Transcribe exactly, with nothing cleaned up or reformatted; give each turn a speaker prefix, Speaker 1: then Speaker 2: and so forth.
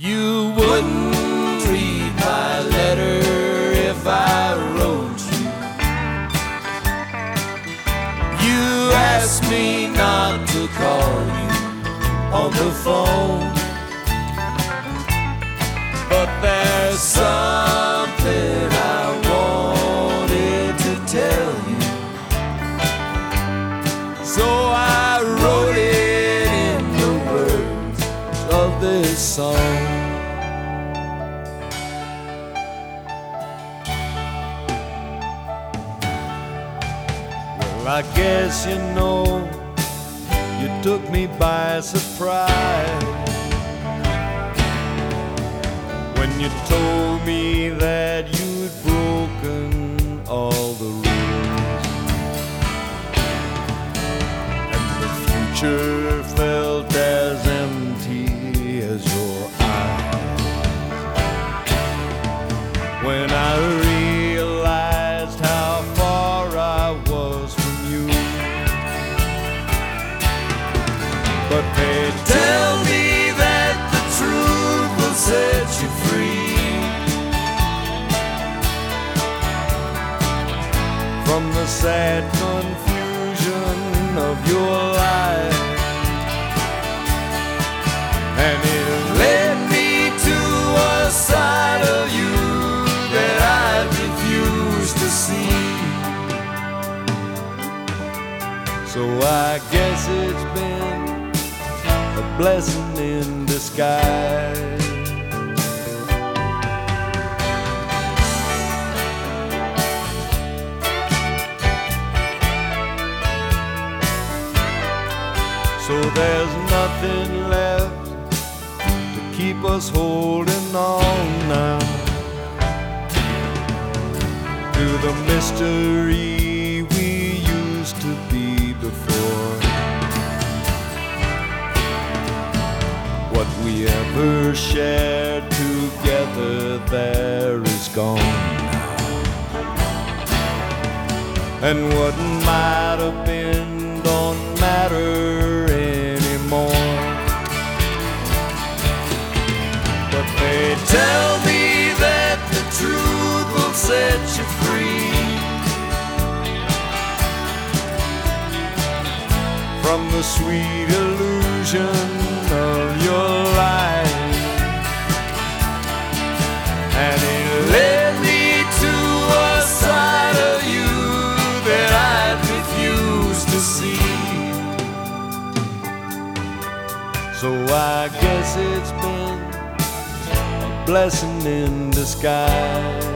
Speaker 1: You wouldn't read my letter if I wrote you. You asked me not to call you on the phone, but there's something I wanted to tell you, so I wrote it in the words of this song. Well, I guess you know you took me by surprise when you told me that you'd broken all the rules, and the future felt as empty as your eyes. When I realized how far I was from you, but they tell me that the truth will set you free from the sad confusion of your life, and it led me to a side of you that I refused to see. So I guess it's been a blessing in disguise. So there's nothing left to keep us holding on now to the mystery we used to be before. What we ever shared together there is gone now, and what might have been don't matter anymore. But they tell me that the truth will set you free from the sweet illusion of your life, and it led me to a side of you that I'd refuse to see. So I guess it's been a blessing in disguise.